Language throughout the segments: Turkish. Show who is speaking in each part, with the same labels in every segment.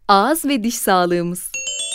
Speaker 1: Ağız ve diş sağlığımız.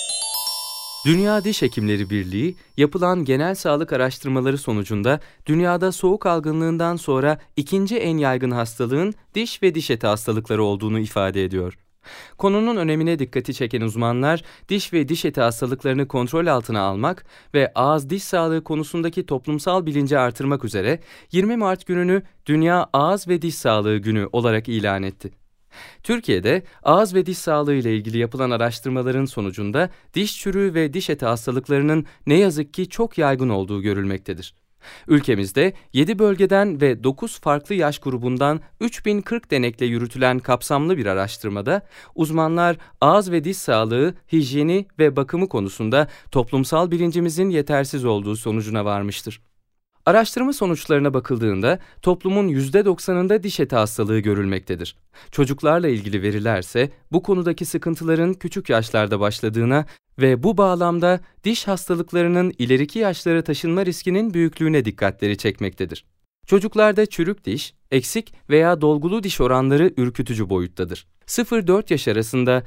Speaker 2: Dünya Diş Hekimleri Birliği, yapılan genel sağlık araştırmaları sonucunda dünyada soğuk algınlığından sonra ikinci en yaygın hastalığın diş ve diş eti hastalıkları olduğunu ifade ediyor. Konunun önemine dikkati çeken uzmanlar, diş ve diş eti hastalıklarını kontrol altına almak ve ağız-diş sağlığı konusundaki toplumsal bilinci artırmak üzere 20 Mart gününü Dünya Ağız ve Diş Sağlığı Günü olarak ilan etti. Türkiye'de ağız ve diş sağlığı ile ilgili yapılan araştırmaların sonucunda diş çürüğü ve diş eti hastalıklarının ne yazık ki çok yaygın olduğu görülmektedir. Ülkemizde 7 bölgeden ve 9 farklı yaş grubundan 3040 denekle yürütülen kapsamlı bir araştırmada uzmanlar ağız ve diş sağlığı, hijyeni ve bakımı konusunda toplumsal bilincimizin yetersiz olduğu sonucuna varmıştır. Araştırma sonuçlarına bakıldığında toplumun %90'ında diş eti hastalığı görülmektedir. Çocuklarla ilgili verilerse bu konudaki sıkıntıların küçük yaşlarda başladığına ve bu bağlamda diş hastalıklarının ileriki yaşlara taşınma riskinin büyüklüğüne dikkatleri çekmektedir. Çocuklarda çürük diş, eksik veya dolgulu diş oranları ürkütücü boyuttadır. 0-4 yaş arasında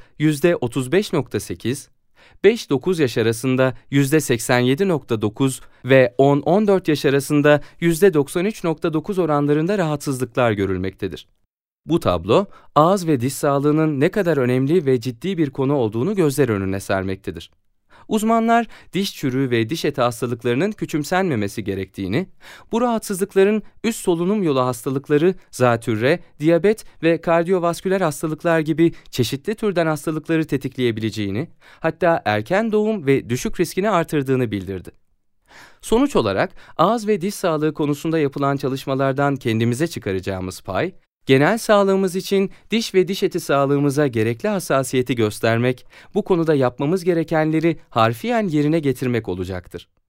Speaker 2: %35.8, 5-9 yaş arasında %87.9 ve 10-14 yaş arasında %93.9 oranlarında rahatsızlıklar görülmektedir. Bu tablo, ağız ve diş sağlığının ne kadar önemli ve ciddi bir konu olduğunu gözler önüne sermektedir. Uzmanlar, diş çürüğü ve diş eti hastalıklarının küçümsenmemesi gerektiğini, bu rahatsızlıkların üst solunum yolu hastalıkları, zatürre, diyabet ve kardiyovasküler hastalıklar gibi çeşitli türden hastalıkları tetikleyebileceğini, hatta erken doğum ve düşük riskini artırdığını bildirdi. Sonuç olarak ağız ve diş sağlığı konusunda yapılan çalışmalardan kendimize çıkaracağımız pay, genel sağlığımız için diş ve diş eti sağlığımıza gerekli hassasiyeti göstermek, bu konuda yapmamız gerekenleri harfiyen yerine getirmek olacaktır.